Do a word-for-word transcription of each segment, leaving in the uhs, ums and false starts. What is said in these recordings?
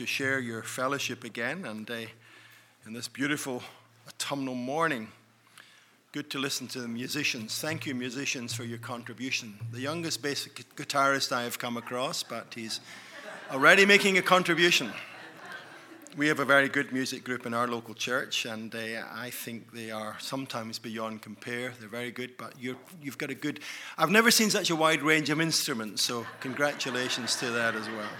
To share your fellowship again, and uh, in this beautiful autumnal morning, good to listen to the musicians. Thank you, musicians, for your contribution. The youngest bass guitarist I have come across, but he's already making a contribution. We have a very good music group in our local church, and uh, I think they are sometimes beyond compare. They're very good, but you're, you've got a good... I've never seen such a wide range of instruments, so congratulations to that as well.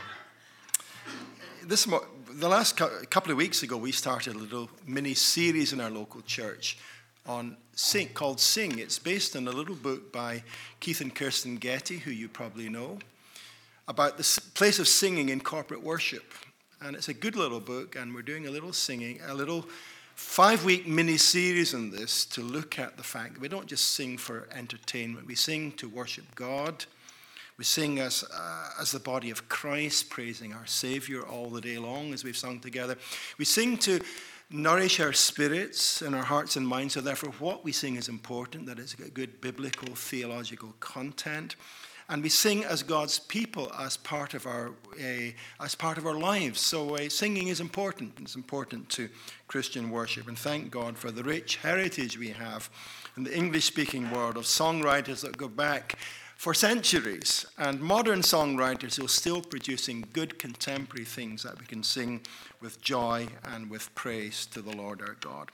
This the last couple of weeks ago, we started a little mini series in our local church on sing called Sing. It's based on a little book by Keith and Kirsten Getty, who you probably know, about the place of singing in corporate worship. And it's a good little book, and we're doing a little singing, a little five-week mini series on this to look at the fact that we don't just sing for entertainment. We sing to worship God. We sing as, uh, as the body of Christ, praising our Savior all the day long as we've sung together. We sing to nourish our spirits and our hearts and minds, so therefore what we sing is important, that it's got good biblical, theological content. And we sing as God's people as part of our uh, as part of our lives. So uh, singing is important. It's important to Christian worship. And thank God for the rich heritage we have in the English-speaking world of songwriters that go back for centuries, and modern songwriters who are still producing good contemporary things that we can sing with joy and with praise to the Lord our God.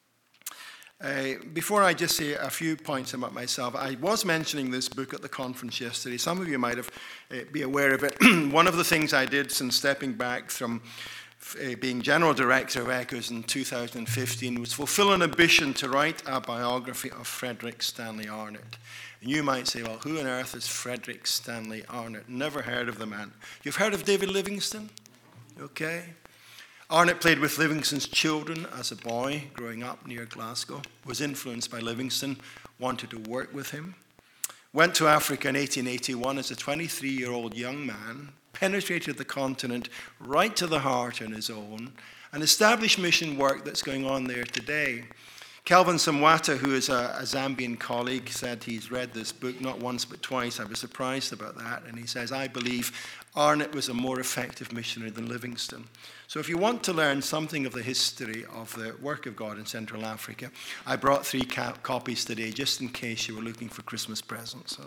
Uh, before I just say a few points about myself, I was mentioning this book at the conference yesterday. Some of you might have uh, be aware of it. One of the things I did since stepping back from uh, being General Director of Echoes in two thousand fifteen was fulfill an ambition to write a biography of Frederick Stanley Arnott. And you might say, well, who on earth is Frederick Stanley Arnott? Never heard of the man. You've heard of David Livingstone? Okay. Arnott played with Livingstone's children as a boy growing up near Glasgow, was influenced by Livingstone, wanted to work with him, went to Africa in eighteen eighty-one as a twenty-three-year-old young man, penetrated the continent right to the heart on his own, and established mission work that's going on there today. Kelvin Samwata, who is a, a Zambian colleague, said he's read this book not once but twice. I was surprised about that. And he says, I believe Arnott was a more effective missionary than Livingstone. So if you want to learn something of the history of the work of God in Central Africa, I brought three ca- copies today just in case you were looking for Christmas presents.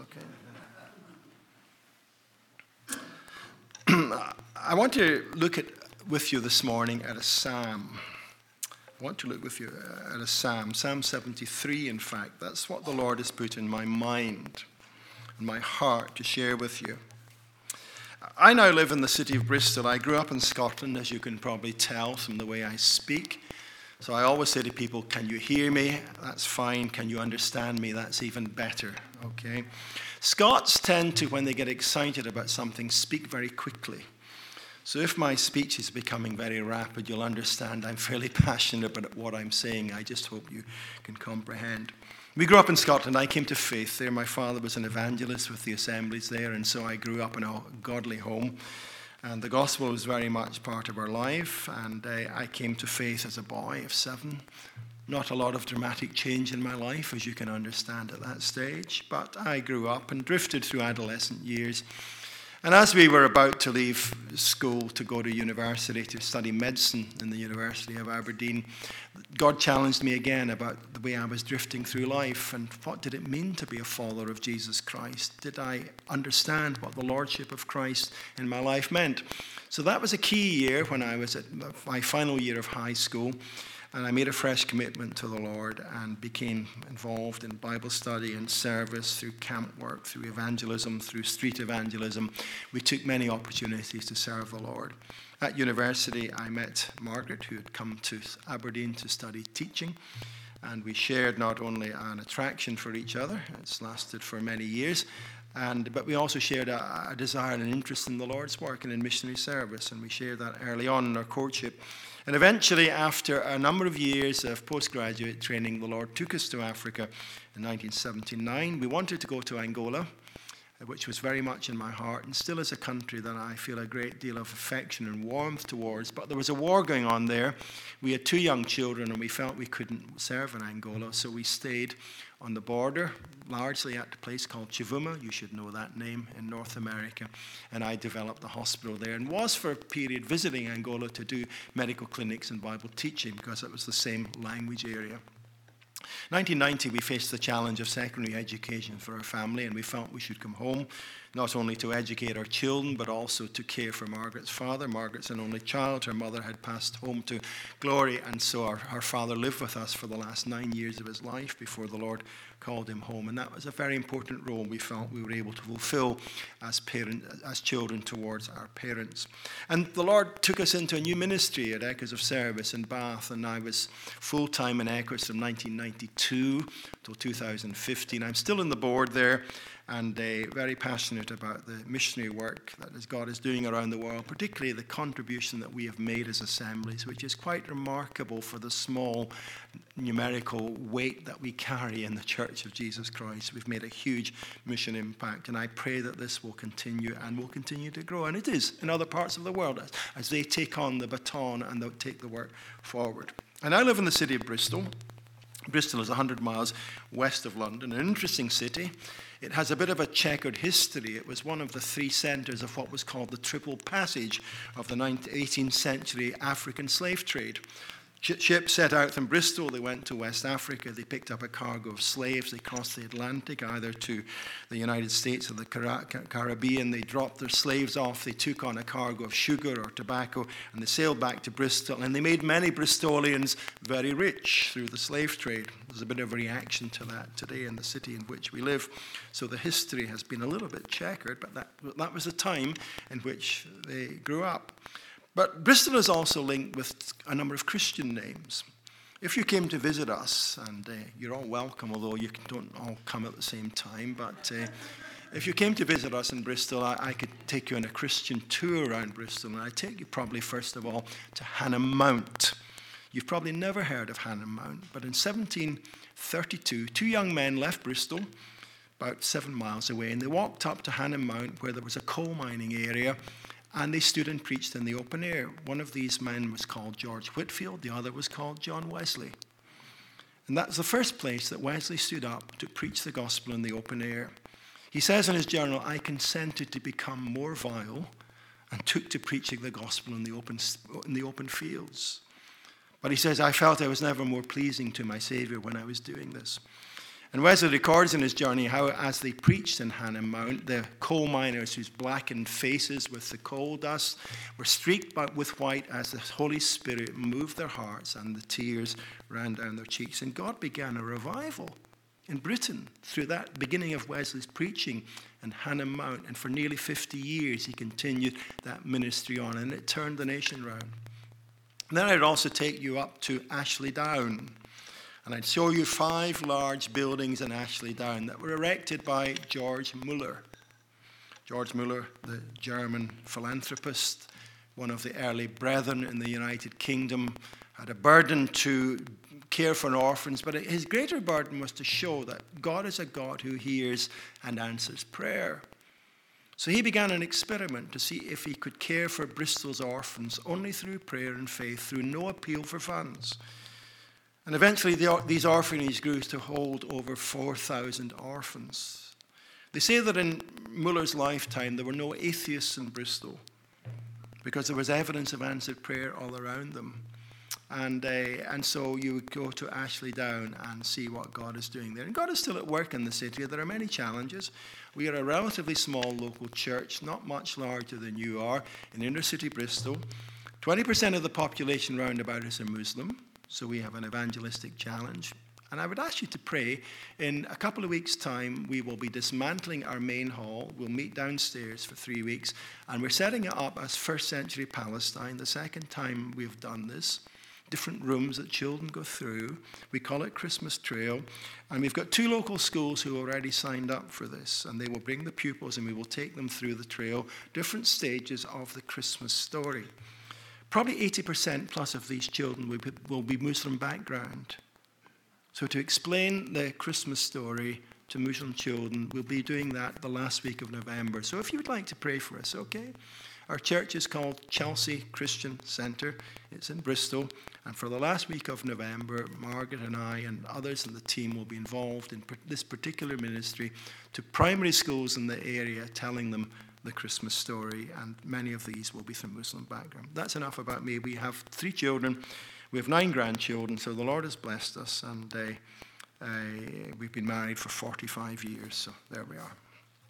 Okay. I want to look at with you this morning at a psalm. I want to look with you at a psalm, Psalm seventy-three, in fact. That's what the Lord has put in my mind and my heart to share with you. I now live in the city of Bristol. I grew up in Scotland, as you can probably tell from the way I speak. So I always say to people, can you hear me? That's fine. Can you understand me? That's even better, okay? Scots tend to, when they get excited about something, speak very quickly. So if my speech is becoming very rapid, you'll understand I'm fairly passionate about what I'm saying. I just hope you can comprehend. We grew up in Scotland. I came to faith there. My father was an evangelist with the assemblies there, and so I grew up in a godly home. And the gospel was very much part of our life, and uh, I came to faith as a boy of seven. Not a lot of dramatic change in my life, as you can understand at that stage, but I grew up and drifted through adolescent years. And as we were about to leave school to go to university to study medicine in the University of Aberdeen, God challenged me again about the way I was drifting through life and what did it mean to be a follower of Jesus Christ? Did I understand what the Lordship of Christ in my life meant? So that was a key year when I was at my final year of high school. And I made a fresh commitment to the Lord and became involved in Bible study and service through camp work, through evangelism, through street evangelism. We took many opportunities to serve the Lord. At university, I met Margaret, who had come to Aberdeen to study teaching. And we shared not only an attraction for each other, it's lasted for many years, and but we also shared a, a desire and an interest in the Lord's work and in missionary service. And we shared that early on in our courtship. And eventually, after a number of years of postgraduate training, the Lord took us to Africa in nineteen seventy-nine. We wanted to go to Angola. which was very much in my heart, and still is a country that I feel a great deal of affection and warmth towards. But there was a war going on there. We had two young children, and we felt we couldn't serve in Angola, so we stayed on the border, largely at a place called Chivuma. You should know that name, in North America. And I developed a hospital there and was for a period visiting Angola to do medical clinics and Bible teaching because it was the same language area. nineteen ninety, we faced the challenge of secondary education for our family, and we felt we should come home, not only to educate our children, but also to care for Margaret's father. Margaret's an only child. Her mother had passed home to glory, and so our, our father lived with us for the last nine years of his life before the Lord called him home. And that was a very important role we felt we were able to fulfill as parent, as children towards our parents. And the Lord took us into a new ministry at Echoes of Service in Bath, and I was full-time in Echoes from nineteen ninety-two till two thousand fifteen. I'm still in the board there, and uh, very passionate about the missionary work that God is doing around the world, particularly the contribution that we have made as assemblies, which is quite remarkable for the small numerical weight that we carry in the Church of Jesus Christ. We've made a huge mission impact, and I pray that this will continue and will continue to grow. And it is in other parts of the world as, as they take on the baton and they'll take the work forward. And I live in the city of Bristol. Bristol is one hundred miles west of London, an interesting city. It has a bit of a checkered history. It was one of the three centres of what was called the Triple Passage of the eighteenth century African slave trade. Ships set out from Bristol, they went to West Africa, they picked up a cargo of slaves, they crossed the Atlantic either to the United States or the Caribbean, they dropped their slaves off, they took on a cargo of sugar or tobacco, and they sailed back to Bristol, and they made many Bristolians very rich through the slave trade. There's a bit of a reaction to that today in the city in which we live. So the history has been a little bit checkered, but that, that was the time in which they grew up. But Bristol is also linked with a number of Christian names. If you came to visit us, and uh, you're all welcome, although you don't all come at the same time, but uh, if you came to visit us in Bristol, I, I could take you on a Christian tour around Bristol, and I'd take you probably first of all to Hannam Mount. You've probably never heard of Hannam Mount, but in seventeen thirty-two, two young men left Bristol, about seven miles away, and they walked up to Hannam Mount where there was a coal mining area, and they stood and preached in the open air. One of these men was called George Whitefield, the other was called John Wesley. And that's the first place that Wesley stood up to preach the gospel in the open air. He says in his journal, I consented to become more vile and took to preaching the gospel in the open, in the open fields. But he says, I felt I was never more pleasing to my Savior when I was doing this. And Wesley records in his journey how as they preached in Hannam Mount, the coal miners whose blackened faces with the coal dust were streaked with white as the Holy Spirit moved their hearts and the tears ran down their cheeks. And God began a revival in Britain through that beginning of Wesley's preaching in Hannam Mount. And for nearly fifty years he continued that ministry on, and it turned the nation round. And then I'd also take you up to Ashley Down. And I'd show you five large buildings in Ashley Down that were erected by George Müller. George Müller, the German philanthropist, one of the early brethren in the United Kingdom, had a burden to care for orphans, but his greater burden was to show that God is a God who hears and answers prayer. So he began an experiment to see if he could care for Bristol's orphans only through prayer and faith, through no appeal for funds. And eventually the, these orphanages grew to hold over four thousand orphans. They say that in Muller's lifetime there were no atheists in Bristol because there was evidence of answered prayer all around them. And, uh, and so you would go to Ashley Down and see what God is doing there. And God is still at work in the city. There are many challenges. We are a relatively small local church, not much larger than you are, in inner city Bristol. twenty percent of the population round about us are Muslim. So we have an evangelistic challenge. And I would ask you to pray. In a couple of weeks' time, we will be dismantling our main hall. We'll meet downstairs for three weeks. And we're setting it up as first century Palestine, the second time we've done this. Different rooms that children go through. We call it Christmas Trail. And we've got two local schools who already signed up for this. And they will bring the pupils and we will take them through the trail, different stages of the Christmas story. Probably eighty percent plus of these children will be, will be Muslim background. So to explain the Christmas story to Muslim children. We'll be doing that the last week of November. So if you would like to pray for us, okay? Our church is called Chelsea Christian Centre. It's in Bristol. And for the last week of November, Margaret and I and others in the team will be involved in this particular ministry to primary schools in the area, telling them the Christmas story. And many of these will be from Muslim background. That's enough about me. We have three children. We have nine grandchildren. So the Lord has blessed us. And uh, uh, we've been married for forty-five years. So there we are.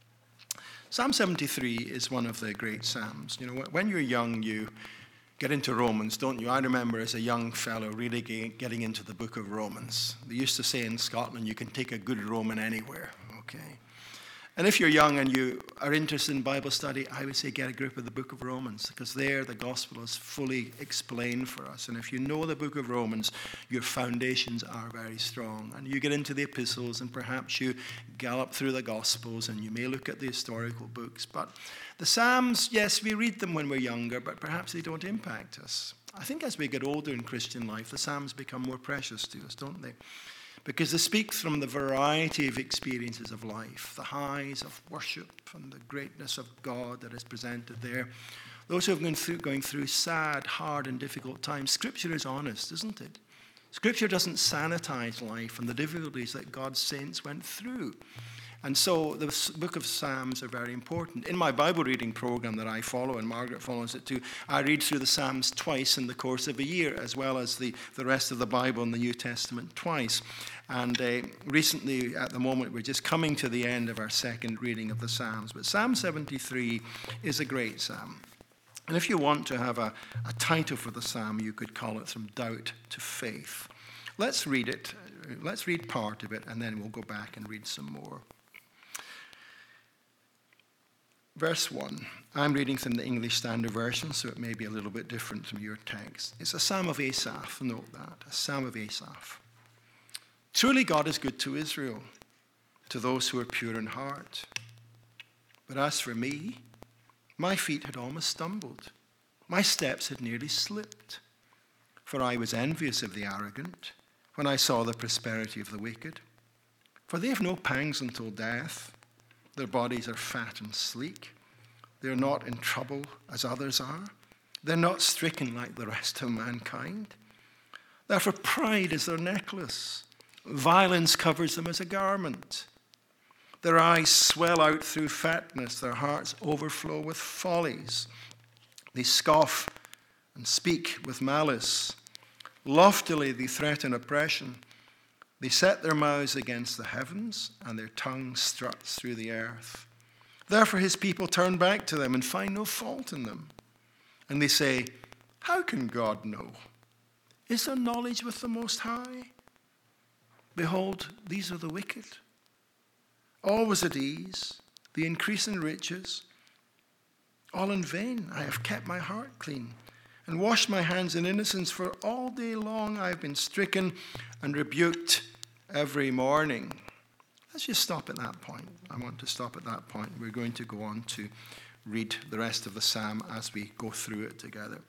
Psalm seventy-three is one of the great psalms. You know, when you're young, you get into Romans, don't you? I remember as a young fellow really getting into the book of Romans. They used to say in Scotland, you can take a good Roman anywhere, okay? And if you're young and you are interested in Bible study, I would say get a grip of the book of Romans, because there the gospel is fully explained for us. And if you know the book of Romans, your foundations are very strong. And you get into the epistles, and perhaps you gallop through the gospels, and you may look at the historical books. But the Psalms, yes, we read them when we're younger, but perhaps they don't impact us. I think as we get older in Christian life, the Psalms become more precious to us, don't they? Because they speak from the variety of experiences of life, the highs of worship and the greatness of God that is presented there. Those who have gone through, going through sad, hard, and difficult times. Scripture is honest, isn't it? Scripture doesn't sanitize life and the difficulties that God's saints went through. And so the book of Psalms are very important. In my Bible reading program that I follow, and Margaret follows it too, I read through the Psalms twice in the course of a year, as well as the, the rest of the Bible and the New Testament twice. And uh, recently, at the moment, we're just coming to the end of our second reading of the Psalms. But Psalm seventy-three is a great psalm. And if you want to have a, a title for the psalm, you could call it From Doubt to Faith. Let's read it. Let's read part of it, and then we'll go back and read some more. Verse one, I'm reading from the English Standard Version, so it may be a little bit different from your text. It's a psalm of Asaph, note that, a psalm of Asaph. Truly God is good to Israel, to those who are pure in heart. But as for me, my feet had almost stumbled. My steps had nearly slipped. For I was envious of the arrogant when I saw the prosperity of the wicked. For they have no pangs until death. Their bodies are fat and sleek. They are not in trouble as others are. They're not stricken like the rest of mankind. Therefore pride is their necklace. Violence covers them as a garment. Their eyes swell out through fatness. Their hearts overflow with follies. They scoff and speak with malice. Loftily they threaten oppression. They set their mouths against the heavens, and their tongue struts through the earth. Therefore his people turn back to them and find no fault in them. And they say, how can God know? Is there knowledge with the Most High? Behold, these are the wicked. Always at ease, the increase in riches. All in vain, I have kept my heart clean and washed my hands in innocence, for all day long I have been stricken and rebuked every morning. Let's just stop at that point. I want to stop at that point. We're going to go on to read the rest of the psalm as we go through it together.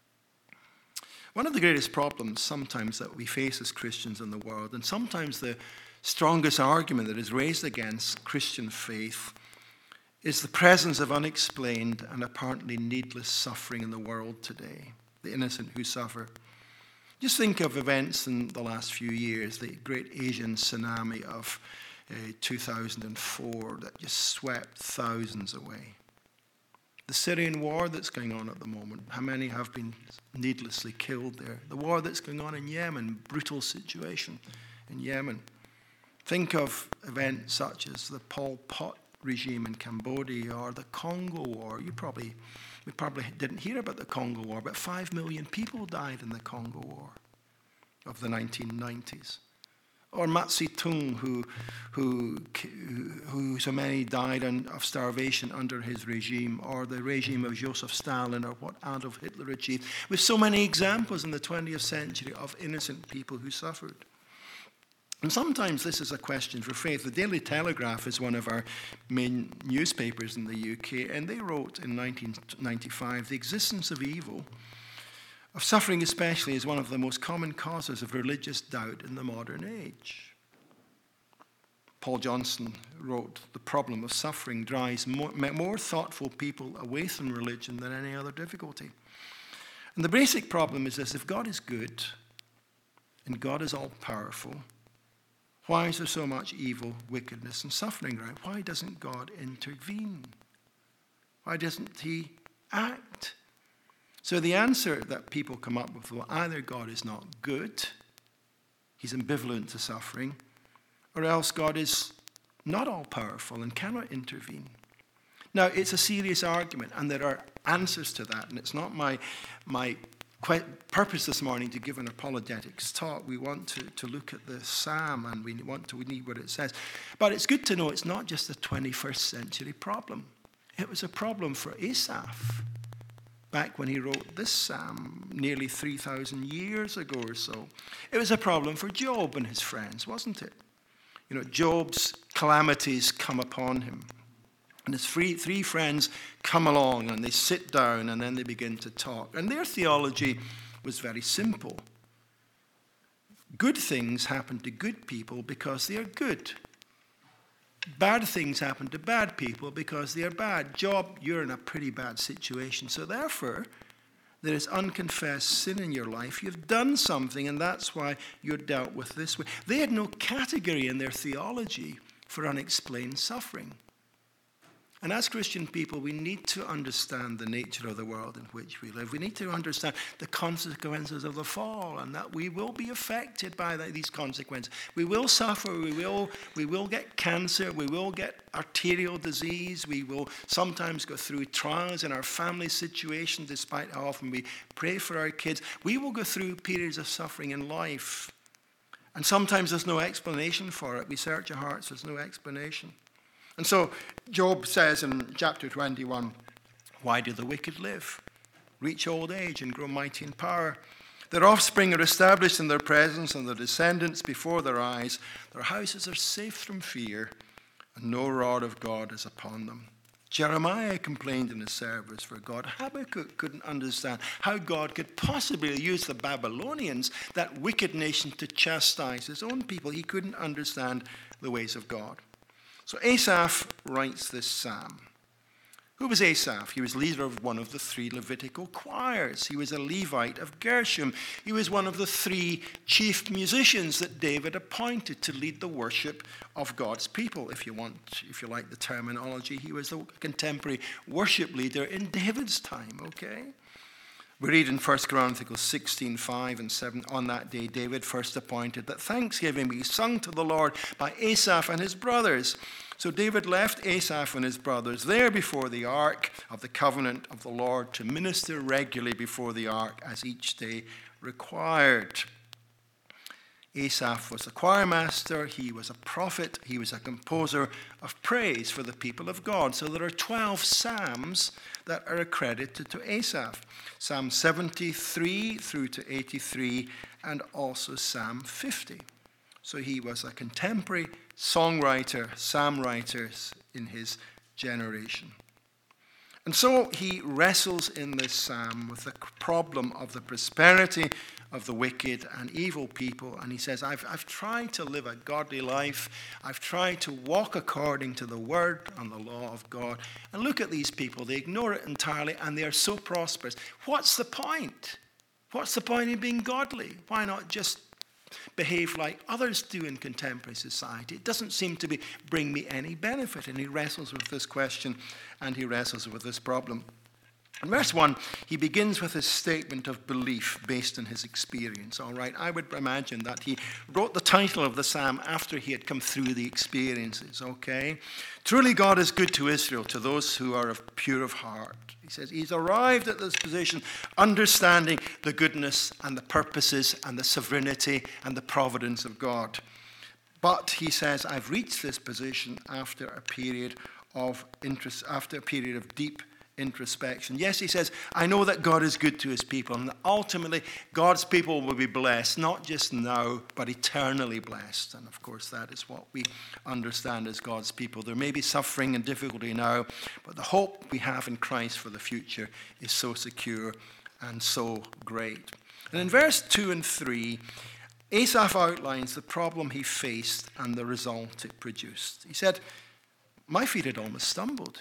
One of the greatest problems sometimes that we face as Christians in the world, and sometimes the strongest argument that is raised against Christian faith, is the presence of unexplained and apparently needless suffering in the world today, the innocent who suffer. Just think of events in the last few years, the great Asian tsunami of uh, two thousand four that just swept thousands away. The Syrian war that's going on at the moment, how many have been needlessly killed there? The war that's going on in Yemen, brutal situation in Yemen. Think of events such as the Pol Pot regime in Cambodia or the Congo War. You probably, we probably didn't hear about the Congo War, but five million people died in the Congo War of the nineteen nineties. Or Mao Zedong, who, who, who so many died of starvation under his regime, or the regime of Joseph Stalin, or what Adolf Hitler achieved. With so many examples in the twentieth century of innocent people who suffered. And sometimes this is a question for faith. The Daily Telegraph is one of our main newspapers in the U K, and they wrote in nineteen ninety-five, the existence of evil, of suffering especially, is one of the most common causes of religious doubt in the modern age. Paul Johnson wrote, "The problem of suffering drives more, more thoughtful people away from religion than any other difficulty." And the basic problem is this: if God is good and God is all-powerful, why is there so much evil, wickedness, and suffering around? Why doesn't God intervene? Why doesn't he act? So the answer that people come up with, well, either God is not good, he's ambivalent to suffering, or else God is not all-powerful and cannot intervene. Now, it's a serious argument, and there are answers to that, and it's not my, my purpose this morning to give an apologetics talk. We want to, to look at the psalm, and we want to we need what it says. But it's good to know it's not just a twenty-first century problem. It was a problem for Asaph back when he wrote this psalm nearly three thousand years ago or so. It was a problem for Job and his friends, wasn't it? You know, Job's calamities come upon him. And his three, three friends come along and they sit down and then they begin to talk. And their theology was very simple. Good things happen to good people because they are good. Bad things happen to bad people because they are bad. Job, you're in a pretty bad situation. So therefore, there is unconfessed sin in your life. You've done something, and that's why you're dealt with this way. They had no category in their theology for unexplained suffering. And as Christian people, we need to understand the nature of the world in which we live. We need to understand the consequences of the fall, and that we will be affected by these consequences. We will suffer, we will, we will get cancer, we will get arterial disease, we will sometimes go through trials in our family situation, despite how often we pray for our kids. We will go through periods of suffering in life. And sometimes there's no explanation for it. We search our hearts, there's no explanation. And so Job says in chapter twenty-one, why do the wicked live, reach old age, and grow mighty in power? Their offspring are established in their presence, and their descendants before their eyes. Their houses are safe from fear, and no rod of God is upon them. Jeremiah complained in his service for God. Habakkuk couldn't understand how God could possibly use the Babylonians, that wicked nation, to chastise his own people. He couldn't understand the ways of God. So Asaph writes this psalm. Who was Asaph? He was leader of one of the three Levitical choirs. He was a Levite of Gershom. He was one of the three chief musicians that David appointed to lead the worship of God's people. If you want, if you like the terminology, he was the contemporary worship leader in David's time, okay? We read in First Chronicles sixteen, five and seven, on that day David first appointed that thanksgiving be sung to the Lord by Asaph and his brothers. So David left Asaph and his brothers there before the ark of the covenant of the Lord to minister regularly before the ark as each day required. Asaph was a choir master, he was a prophet, he was a composer of praise for the people of God. So there are twelve psalms that are accredited to Asaph. Psalm seventy-three through to eighty-three, and also Psalm fifty. So he was a contemporary songwriter, psalm writer in his generation. And so he wrestles in this psalm with the problem of the prosperity of the wicked and evil people. And he says, I've, I've tried to live a godly life. I've tried to walk according to the word and the law of God. And look at these people. They ignore it entirely, and they are so prosperous. What's the point? What's the point in being godly? Why not just behave like others do in contemporary society? It doesn't seem to be bring me any benefit. And he wrestles with this question, and he wrestles with this problem. In verse one, he begins with his statement of belief based on his experience. All right, I would imagine that he wrote the title of the psalm after he had come through the experiences, okay? Truly God is good to Israel, to those who are of pure of heart. He says he's arrived at this position understanding the goodness and the purposes and the sovereignty and the providence of God. But he says, I've reached this position after a period of interest, after a period of deep introspection. Yes, he says, I know that God is good to his people, and that ultimately God's people will be blessed, not just now, but eternally blessed. And of course, that is what we understand as God's people. There may be suffering and difficulty now, but the hope we have in Christ for the future is so secure and so great. And in verse two and three, Asaph outlines the problem he faced and the result it produced. He said, my feet had almost stumbled.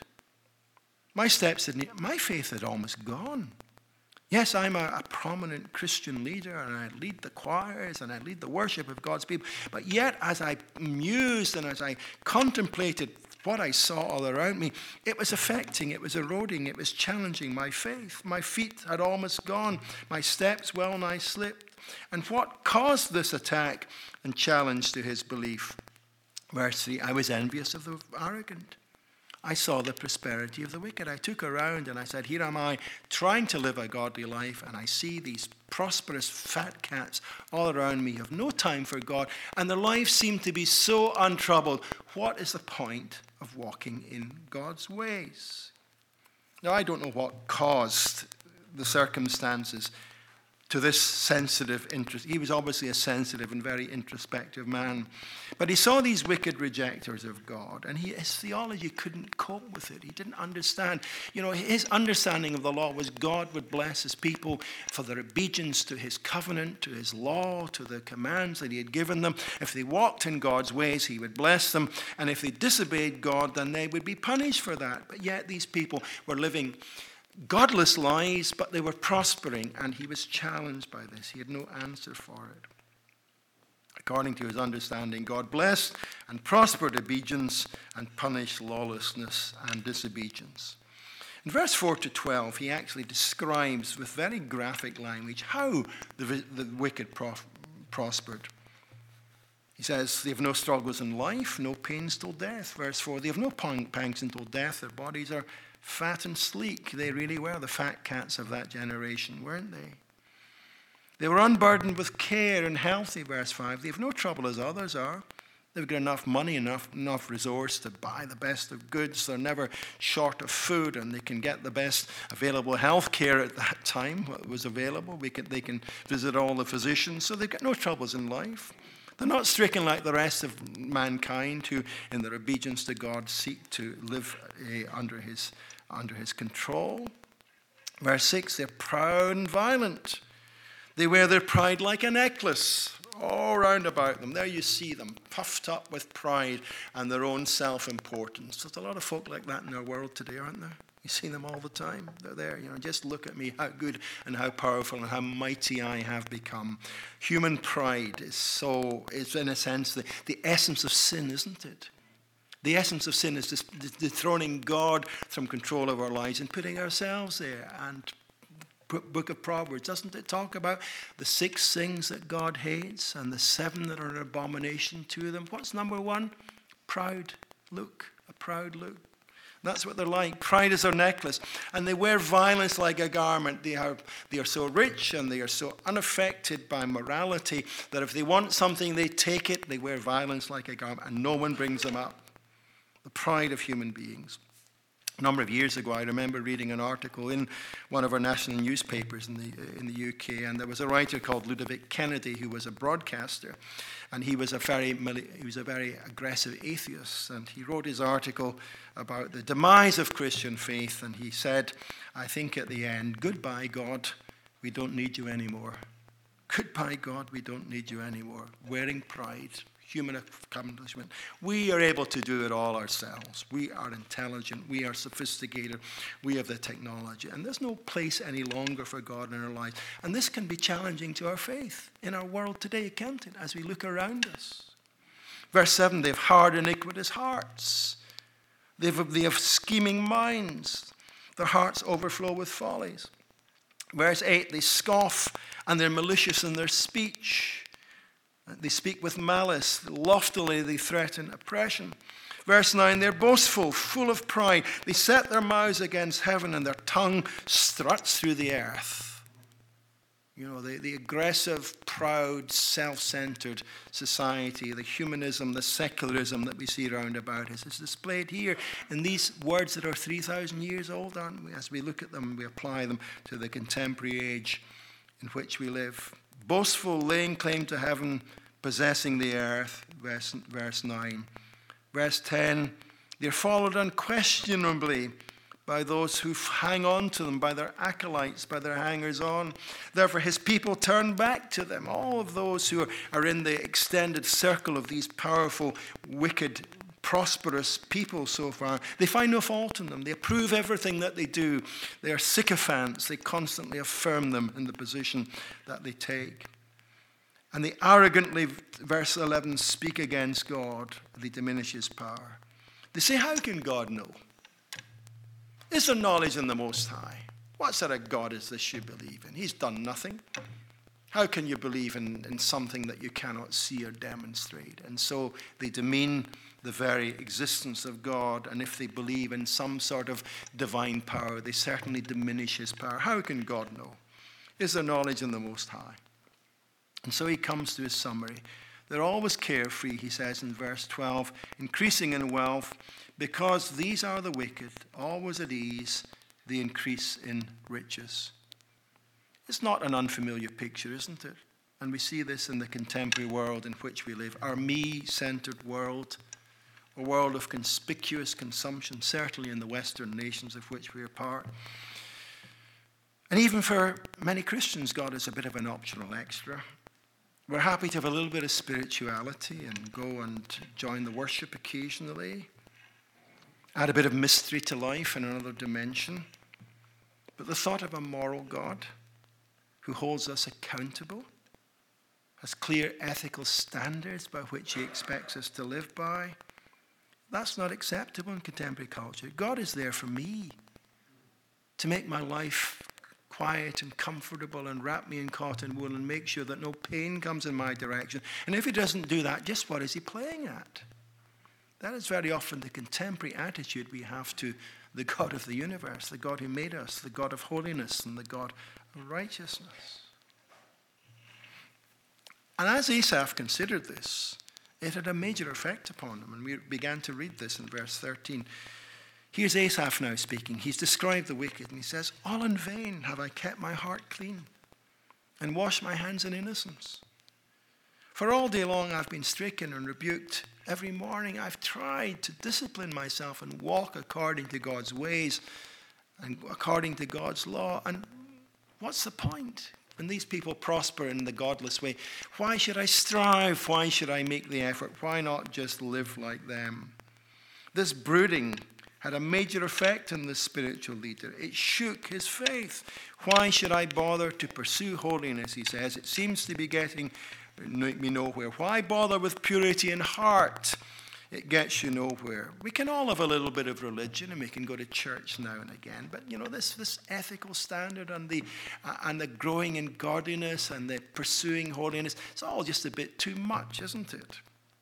My steps had, my faith had almost gone. Yes, I'm a, a prominent Christian leader, and I lead the choirs, and I lead the worship of God's people. But yet, as I mused and as I contemplated what I saw all around me, it was affecting, it was eroding, it was challenging my faith. My feet had almost gone. My steps well nigh slipped. And what caused this attack and challenge to his belief? Verse three, I was envious of the arrogant. I saw the prosperity of the wicked. I took around and I said, here am I trying to live a godly life, and I see these prosperous fat cats all around me who have no time for God, and their lives seem to be so untroubled. What is the point of walking in God's ways? Now, I don't know what caused the circumstances to this sensitive interest. He was obviously a sensitive and very introspective man. But he saw these wicked rejectors of God, and he, his theology couldn't cope with it. He didn't understand. You know, his understanding of the law was God would bless his people for their obedience to his covenant, to his law, to the commands that he had given them. If they walked in God's ways, he would bless them. And if they disobeyed God, then they would be punished for that. But yet these people were living godless lives, but they were prospering, and he was challenged by this. He had no answer for it. According to his understanding, God blessed and prospered obedience and punished lawlessness and disobedience. In verse four to twelve, he actually describes with very graphic language how the, the wicked pro- prospered. He says, they have no struggles in life, no pains till death. Verse four, they have no pangs until death. Their bodies are fat and sleek. They really were the fat cats of that generation, weren't they? They were unburdened with care and healthy, verse five. They have no trouble as others are. They've got enough money, enough, enough resource to buy the best of goods. They're never short of food, and they can get the best available health care at that time, what was available. We can, they can visit all the physicians, so they've got no troubles in life. They're not stricken like the rest of mankind who, in their obedience to God, seek to live uh, under his, under his control. Verse six, they're proud and violent. They wear their pride like a necklace all round about them. There you see them, puffed up with pride and their own self-importance. There's a lot of folk like that in our world today, aren't there? You see them all the time. They're there. You know, just look at me, how good and how powerful and how mighty I have become. Human pride is so, it's in a sense the, the essence of sin, isn't it? The essence of sin is this dethroning God from control of our lives and putting ourselves there. And book of Proverbs, doesn't it talk about the six things that God hates and the seven that are an abomination to them? What's number one? Proud look, a proud look. That's what they're like. Pride is their necklace. And they wear violence like a garment. They are, they are so rich and they are so unaffected by morality that if they want something, they take it. They wear violence like a garment, and no one brings them up. The pride of human beings. A number of years ago, I remember reading an article in one of our national newspapers in the in the U K, and there was a writer called Ludovic Kennedy who was a broadcaster, and he was a very he was a very aggressive atheist, and he wrote his article about the demise of Christian faith, and he said, I think at the end, goodbye God, we don't need you anymore. Goodbye God, we don't need you anymore. Wearing pride. Human accomplishment. We are able to do it all ourselves. We are intelligent. We are sophisticated. We have the technology. And there's no place any longer for God in our lives. And this can be challenging to our faith in our world today, can't it, as we look around us? Verse seven, they have hard, iniquitous hearts. They have, they have scheming minds. Their hearts overflow with follies. Verse eight, they scoff and they're malicious in their speech. They speak with malice. Loftily they threaten oppression. Verse nine, they're boastful, full of pride. They set their mouths against heaven and their tongue struts through the earth. You know, the, the aggressive, proud, self-centered society, the humanism, the secularism that we see around about us is displayed here in these words that are three thousand years old, aren't we? As we look at them, we apply them to the contemporary age in which we live. Boastful, laying claim to heaven, possessing the earth, verse, verse nine. Verse ten, they're followed unquestionably by those who hang on to them, by their acolytes, by their hangers-on. Therefore, his people turn back to them. All of those who are, are in the extended circle of these powerful, wicked, prosperous people so far, they find no fault in them. They approve everything that they do. They are sycophants. They constantly affirm them in the position that they take. And they arrogantly, verse eleven, speak against God. They diminish his power. They say, how can God know? Is there knowledge in the Most High? What sort of God is this you believe in? He's done nothing. How can you believe in, in something that you cannot see or demonstrate? And so they demean the very existence of God. And if they believe in some sort of divine power, they certainly diminish his power. How can God know? Is there knowledge in the Most High? And so he comes to his summary. They're always carefree, he says in verse twelve, increasing in wealth, because these are the wicked, always at ease, they increase in riches. It's not an unfamiliar picture, isn't it? And we see this in the contemporary world in which we live, our me-centered world, a world of conspicuous consumption, certainly in the Western nations of which we are part. And even for many Christians, God is a bit of an optional extra. We're happy to have a little bit of spirituality and go and join the worship occasionally, add a bit of mystery to life in another dimension. But the thought of a moral God who holds us accountable, has clear ethical standards by which he expects us to live by, that's not acceptable in contemporary culture. God is there for me, to make my life quiet and comfortable and wrap me in cotton wool and make sure that no pain comes in my direction. And if he doesn't do that, just what is he playing at? That is very often the contemporary attitude we have to the God of the universe, the God who made us, the God of holiness and the God of righteousness. And as Asaph considered this, it had a major effect upon him. And we began to read this in verse thirteen. Here's Asaph now speaking. He's described the wicked, and he says, all in vain have I kept my heart clean and washed my hands in innocence. For all day long I've been stricken and rebuked. Every morning I've tried to discipline myself and walk according to God's ways and according to God's law. And what's the point? When these people prosper in the godless way, why should I strive? Why should I make the effort? Why not just live like them? This brooding had a major effect on the spiritual leader. It shook his faith. Why should I bother to pursue holiness, he says. It seems to be getting me nowhere. Why bother with purity in heart? It gets you nowhere. We can all have a little bit of religion and we can go to church now and again. But, you know, this, this ethical standard and the, uh, and the growing in godliness and the pursuing holiness, it's all just a bit too much, isn't it?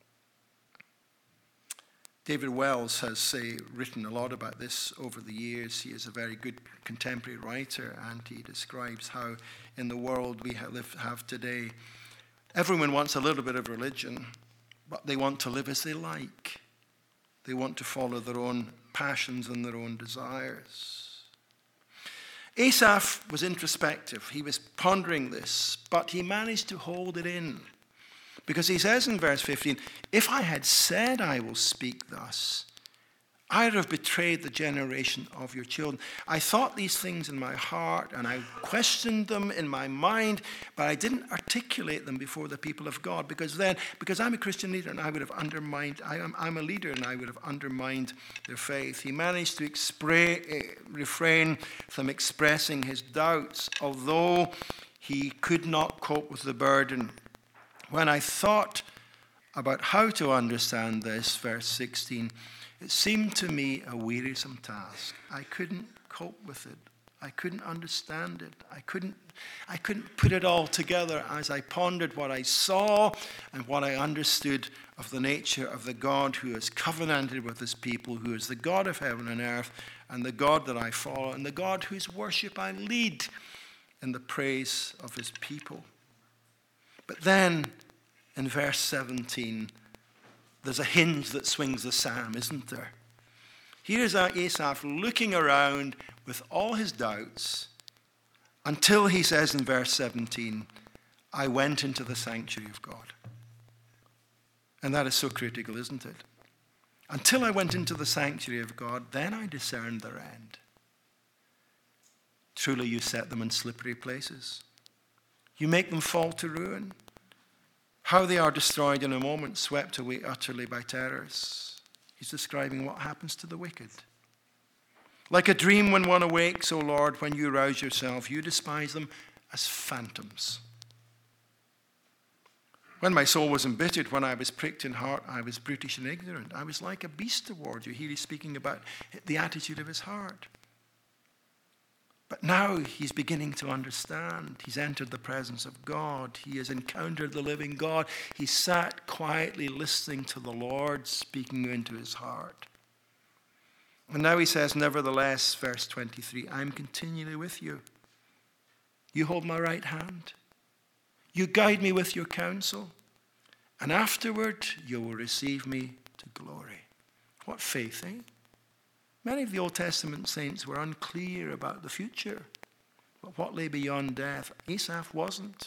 David Wells has say, written a lot about this over the years. He is a very good contemporary writer, and he describes how in the world we have, have today, everyone wants a little bit of religion, but they want to live as they like. They want to follow their own passions and their own desires. Asaph was introspective. He was pondering this, but he managed to hold it in. Because he says in verse fifteen, if I had said I will speak thus, I would have betrayed the generation of your children. I thought these things in my heart, and I questioned them in my mind, but I didn't articulate them before the people of God. Because then, because I'm a Christian leader, and I would have undermined, I am, I'm a leader, and I would have undermined their faith. He managed to expre- refrain from expressing his doubts, although he could not cope with the burden. When I thought about how to understand this, verse sixteen, it seemed to me a wearisome task. I couldn't cope with it. I couldn't understand it. I couldn't, I couldn't put it all together as I pondered what I saw and what I understood of the nature of the God who has covenanted with his people, who is the God of heaven and earth, and the God that I follow, and the God whose worship I lead in the praise of his people. But then, in verse seventeen, there's a hinge that swings the psalm, isn't there? Here's Asaph looking around with all his doubts until he says in verse seventeen, I went into the sanctuary of God. And that is so critical, isn't it? Until I went into the sanctuary of God, then I discerned their end. Truly you set them in slippery places. You make them fall to ruin. How they are destroyed in a moment, swept away utterly by terrors. He's describing what happens to the wicked. Like a dream when one awakes, O Lord, when you rouse yourself, you despise them as phantoms. When my soul was embittered, when I was pricked in heart, I was brutish and ignorant. I was like a beast toward you. Here he's speaking about the attitude of his heart. But now he's beginning to understand. He's entered the presence of God. He has encountered the living God. He sat quietly listening to the Lord speaking into his heart. And now he says, nevertheless, verse twenty-three, I'm continually with you. You hold my right hand. You guide me with your counsel. And afterward, you will receive me to glory. What faith, eh? Many of the Old Testament saints were unclear about the future, but what lay beyond death. Asaph wasn't.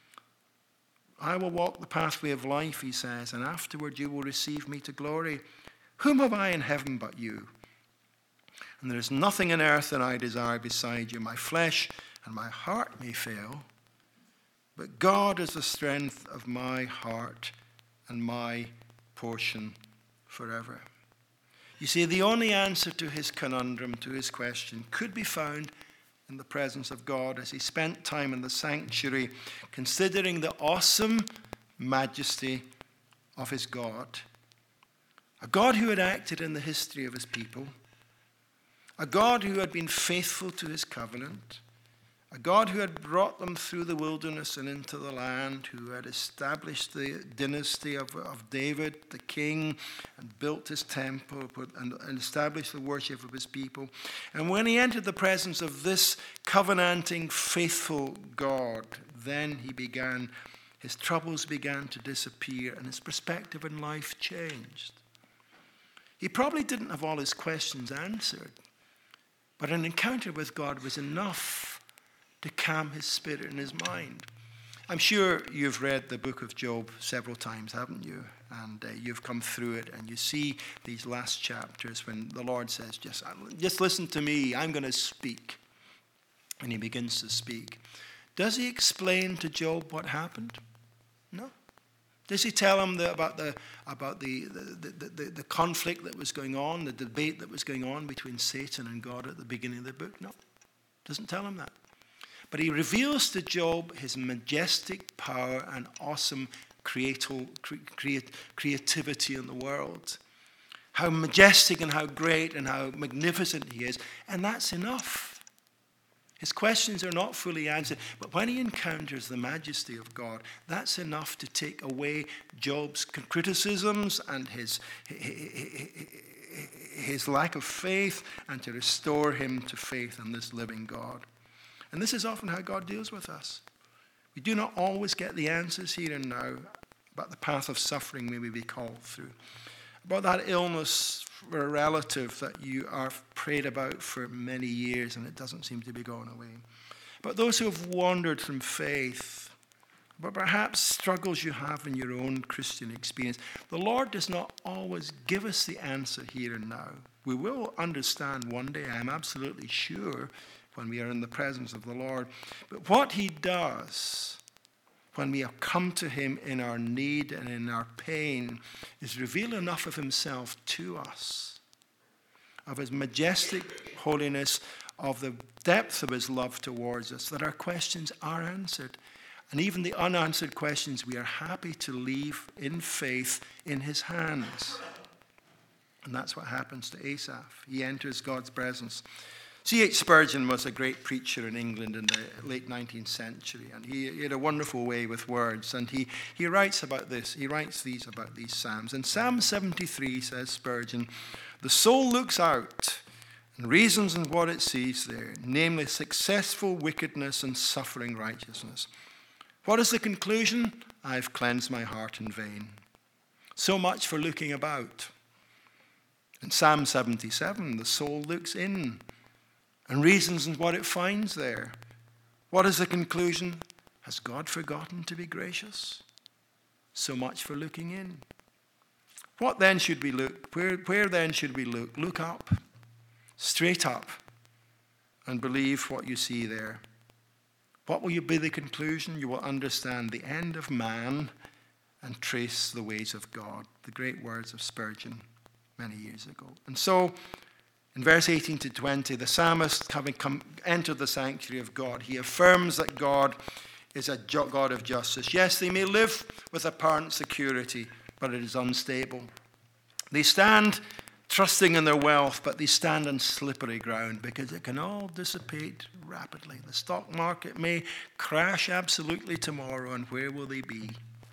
I will walk the pathway of life, he says, and afterward you will receive me to glory. Whom have I in heaven but you? And there is nothing in earth that I desire beside you. My flesh and my heart may fail, but God is the strength of my heart and my portion forever. You see, the only answer to his conundrum, to his question, could be found in the presence of God as he spent time in the sanctuary considering the awesome majesty of his God. A God who had acted in the history of his people. A God who had been faithful to his covenant. A God who had brought them through the wilderness and into the land, who had established the dynasty of, of David, the king, and built his temple and, and established the worship of his people. And when he entered the presence of this covenanting, faithful God, then he began, his troubles began to disappear and his perspective in life changed. He probably didn't have all his questions answered, but an encounter with God was enough to calm his spirit and his mind. I'm sure you've read the book of Job several times, haven't you? And uh, you've come through it and you see these last chapters when the Lord says, just, just listen to me, I'm going to speak. And he begins to speak. Does he explain to Job what happened? No. Does he tell him the, about, the, about the, the, the, the, the conflict that was going on, the debate that was going on between Satan and God at the beginning of the book? No. Doesn't tell him that. But he reveals to Job his majestic power and awesome creative, creativity in the world. How majestic and how great and how magnificent he is. And that's enough. His questions are not fully answered. But when he encounters the majesty of God, that's enough to take away Job's criticisms and his, his lack of faith and to restore him to faith in this living God. And this is often how God deals with us. We do not always get the answers here and now about the path of suffering we may be called through. About that illness for a relative that you are prayed about for many years and it doesn't seem to be going away. About those who have wandered from faith. But perhaps struggles you have in your own Christian experience. The Lord does not always give us the answer here and now. We will understand one day, I'm absolutely sure, when we are in the presence of the Lord. But what he does when we have come to him in our need and in our pain is reveal enough of himself to us, of his majestic holiness, of the depth of his love towards us, that our questions are answered. And even the unanswered questions we are happy to leave in faith in his hands. And that's what happens to Asaph. He enters God's presence. C H Spurgeon was a great preacher in England in the late nineteenth century, and he, he had a wonderful way with words, and he, he writes about this, he writes these about these Psalms. In Psalm seventy-three, says Spurgeon, the soul looks out and reasons in what it sees there, namely successful wickedness and suffering righteousness. What is the conclusion? I've cleansed my heart in vain. So much for looking about. In Psalm seventy-seven, the soul looks in and reasons in what it finds there. What is the conclusion? Has God forgotten to be gracious? So much for looking in. What then should we look? Where, where then should we look? Look up, straight up, and believe what you see there. What will you be the conclusion? You will understand the end of man and trace the ways of God. The great words of Spurgeon many years ago. And so, in verse eighteen to twenty, the psalmist, having come, entered the sanctuary of God, he affirms that God is a God of justice. Yes, they may live with apparent security, but it is unstable. They stand trusting in their wealth, but they stand on slippery ground because it can all dissipate rapidly. The stock market may crash absolutely tomorrow, and where will they be?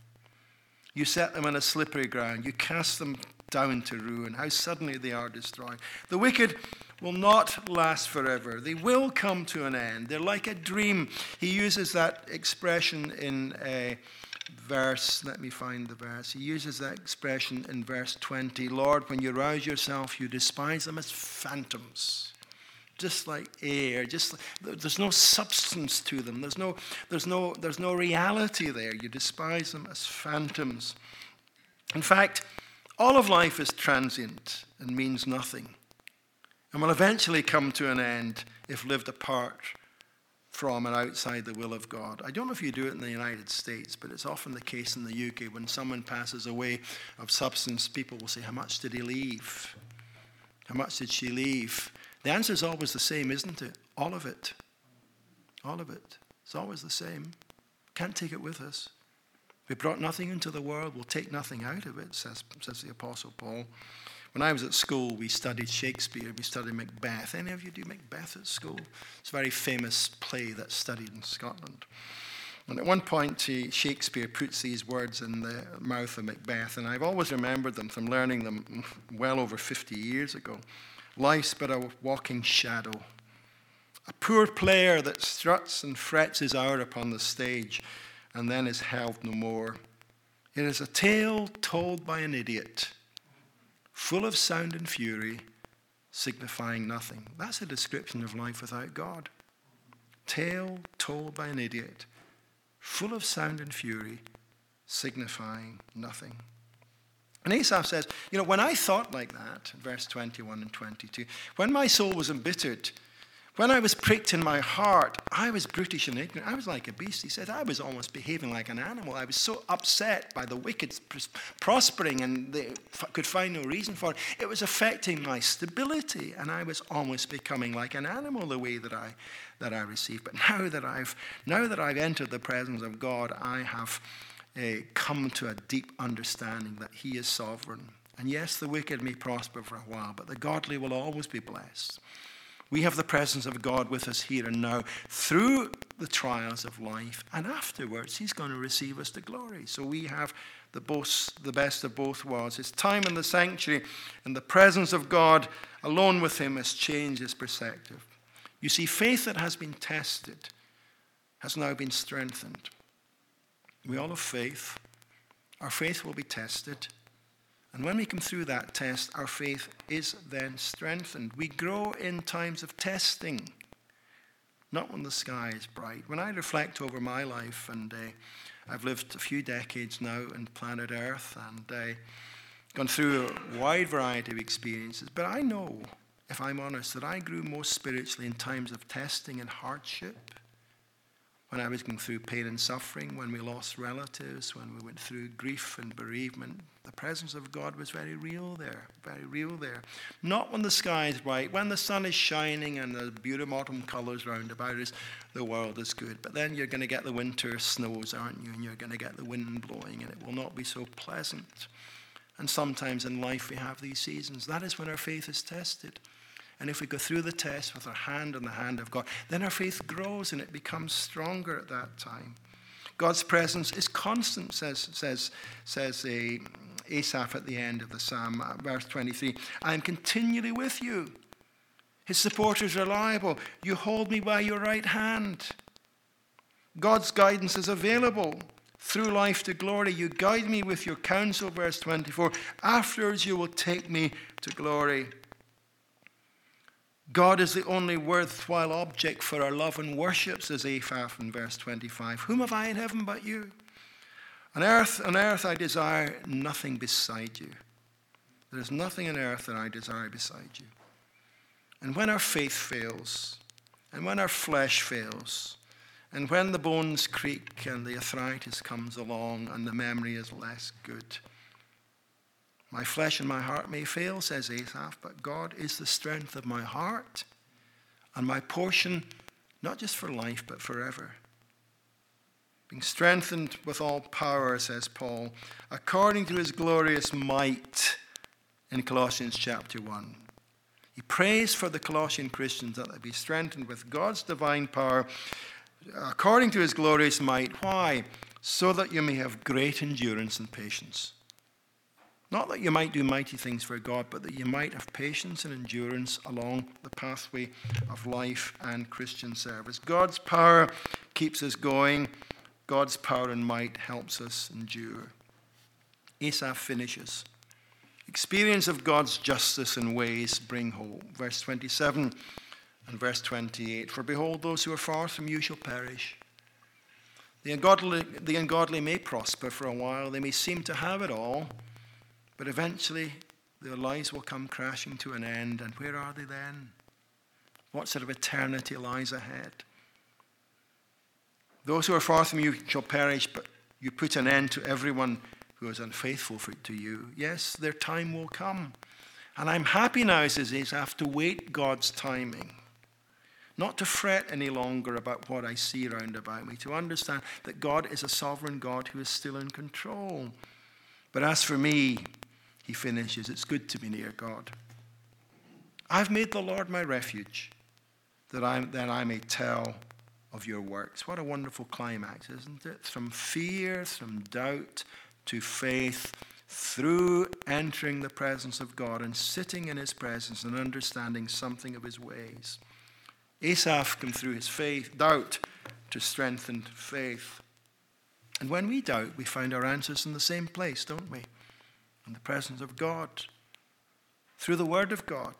You set them on a slippery ground. You cast them down to ruin. How suddenly they are destroyed. The wicked will not last forever. They will come to an end. They're like a dream. He uses that expression in a verse, let me find the verse. He uses that expression in verse twenty. Lord, when you rouse yourself, you despise them as phantoms. Just like air, just there's no substance to them. There's no, there's no, there's no reality there. You despise them as phantoms. In fact, all of life is transient and means nothing, and will eventually come to an end if lived apart from and outside the will of God. I don't know if you do it in the United States, but it's often the case in the U K. When someone passes away of substance, people will say, how much did he leave? How much did she leave? The answer is always the same, isn't it? All of it. All of it. It's always the same. Can't take it with us. We brought nothing into the world, we'll take nothing out of it, says, says the Apostle Paul. When I was at school, we studied Shakespeare, we studied Macbeth. Any of you do Macbeth at school? It's a very famous play that's studied in Scotland. And at one point, Shakespeare puts these words in the mouth of Macbeth, and I've always remembered them from learning them well over fifty years ago. Life's but a walking shadow, a poor player that struts and frets his hour upon the stage, and then is held no more. It is a tale told by an idiot, full of sound and fury, signifying nothing. That's a description of life without God. Tale told by an idiot, full of sound and fury, signifying nothing. And Asaph says, you know, when I thought like that, verse twenty-one and twenty-two, when my soul was embittered, when I was pricked in my heart, I was brutish and ignorant. I was like a beast. He said, I was almost behaving like an animal. I was so upset by the wicked prospering and they could find no reason for it. It was affecting my stability, and I was almost becoming like an animal the way that I that I received. But now that I've now that I've entered the presence of God, I have uh, come to a deep understanding that He is sovereign. And yes, the wicked may prosper for a while, but the godly will always be blessed. We have the presence of God with us here and now through the trials of life, and afterwards He's going to receive us to glory. So we have the, both, the best of both worlds. His time in the sanctuary and the presence of God alone with Him has changed his perspective. You see, faith that has been tested has now been strengthened. We all have faith. Our faith will be tested. And when we come through that test, our faith is then strengthened. We grow in times of testing, not when the sky is bright. When I reflect over my life, and uh, I've lived a few decades now on planet Earth, and uh, gone through a wide variety of experiences, but I know, if I'm honest, that I grew most spiritually in times of testing and hardship. When I was going through pain and suffering, when we lost relatives, when we went through grief and bereavement, the presence of God was very real there, very real there. Not when the sky is bright, when the sun is shining and the beautiful autumn colours round about us, the world is good. But then you're going to get the winter snows, aren't you? And you're going to get the wind blowing, and it will not be so pleasant. And sometimes in life we have these seasons. That is when our faith is tested. And if we go through the test with our hand in the hand of God, then our faith grows and it becomes stronger at that time. God's presence is constant, says says says uh, Asaph at the end of the psalm, verse twenty-three. I am continually with you. His support is reliable. You hold me by your right hand. God's guidance is available through life to glory. You guide me with your counsel, verse twenty-four. Afterwards you will take me to glory. God is the only worthwhile object for our love and worship, says Asaph in verse twenty-five. Whom have I in heaven but you? On earth, on earth I desire nothing beside you. There is nothing on earth that I desire beside you. And when our faith fails, and when our flesh fails, and when the bones creak and the arthritis comes along and the memory is less good. My flesh and my heart may fail, says Asaph, but God is the strength of my heart and my portion, not just for life, but forever. Being strengthened with all power, says Paul, according to his glorious might in Colossians chapter one. He prays for the Colossian Christians that they be strengthened with God's divine power according to his glorious might. Why? So that you may have great endurance and patience. Not that you might do mighty things for God, but that you might have patience and endurance along the pathway of life and Christian service. God's power keeps us going. God's power and might helps us endure. Asaph finishes. Experience of God's justice and ways bring hope. Verse twenty-seven and verse twenty-eight. For behold, those who are far from you shall perish. The ungodly, the ungodly may prosper for a while. They may seem to have it all. But eventually, their lives will come crashing to an end. And where are they then? What sort of eternity lies ahead? Those who are far from you shall perish, but you put an end to everyone who is unfaithful for, to you. Yes, their time will come. And I'm happy now, says Asaph, to wait God's timing. Not to fret any longer about what I see round about me. To understand that God is a sovereign God who is still in control. But as for me, he finishes, it's good to be near God. I've made the Lord my refuge, that I, that I may tell of your works. What a wonderful climax, isn't it? From fear, from doubt, to faith, through entering the presence of God and sitting in his presence and understanding something of his ways. Asaph came through his faith, doubt to strengthened faith. And when we doubt, we find our answers in the same place, don't we? In the presence of God, through the word of God.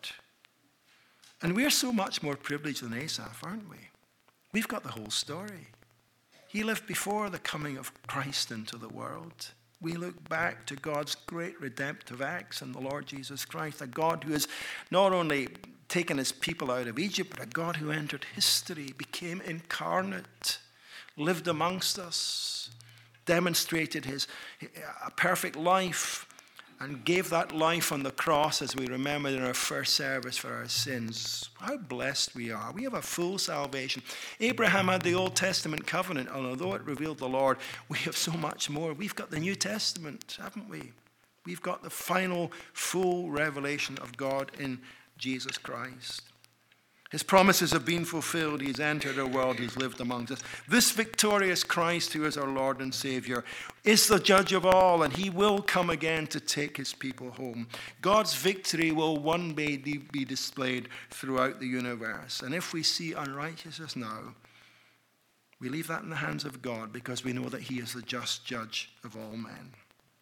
And we're so much more privileged than Asaph, aren't we? We've got the whole story. He lived before the coming of Christ into the world. We look back to God's great redemptive acts in the Lord Jesus Christ, a God who has not only taken his people out of Egypt, but a God who entered history, became incarnate, lived amongst us, demonstrated his a perfect life, and gave that life on the cross, as we remembered in our first service, for our sins. How blessed we are. We have a full salvation. Abraham had the Old Testament covenant, and although it revealed the Lord, we have so much more. We've got the New Testament, haven't we? We've got the final, full revelation of God in Jesus Christ. His promises have been fulfilled. He's entered our world. He's lived amongst us. This victorious Christ, who is our Lord and Savior, is the judge of all, and he will come again to take his people home. God's victory will one day be displayed throughout the universe. And if we see unrighteousness now, we leave that in the hands of God, because we know that he is the just judge of all men.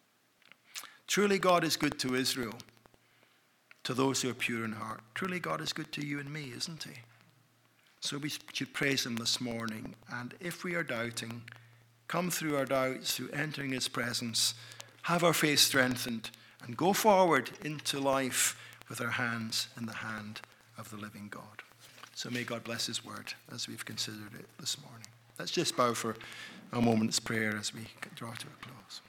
Truly, God is good to Israel, to those who are pure in heart. Truly, God is good to you and me, isn't he? So we should praise him this morning. And if we are doubting, come through our doubts, through entering his presence, have our faith strengthened, and go forward into life with our hands in the hand of the living God. So may God bless his word as we've considered it this morning. Let's just bow for a moment's prayer as we draw to a close.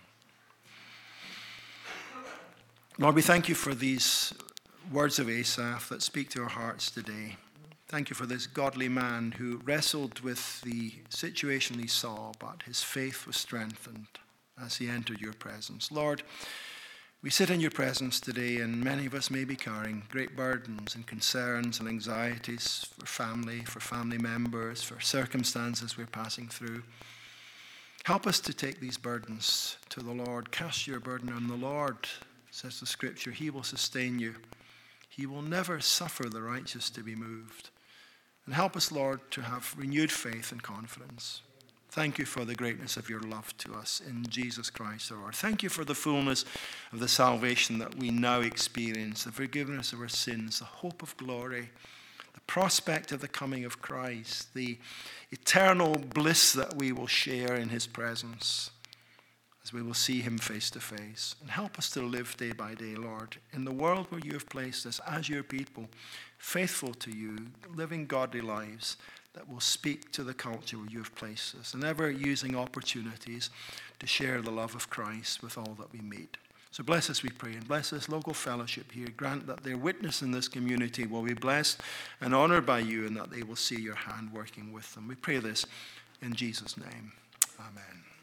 Lord, we thank you for these words of Asaph that speak to our hearts today. Thank you for this godly man who wrestled with the situation he saw, but his faith was strengthened as he entered your presence. Lord, we sit in your presence today, and many of us may be carrying great burdens and concerns and anxieties for family, for family members, for circumstances we're passing through. Help us to take these burdens to the Lord. Cast your burden on the Lord, says the scripture. He will sustain you. He will never suffer the righteous to be moved. And help us, Lord, to have renewed faith and confidence. Thank you for the greatness of your love to us in Jesus Christ, our Lord. Thank you for the fullness of the salvation that we now experience, the forgiveness of our sins, the hope of glory, the prospect of the coming of Christ, the eternal bliss that we will share in his presence as we will see him face to face. And help us to live day by day, Lord, in the world where you have placed us as your people, faithful to you, living godly lives that will speak to the culture where you have placed us, and ever using opportunities to share the love of Christ with all that we meet. So bless us, we pray, and bless this local fellowship here. Grant that their witness in this community will be blessed and honored by you, and that they will see your hand working with them. We pray this in Jesus' name. Amen.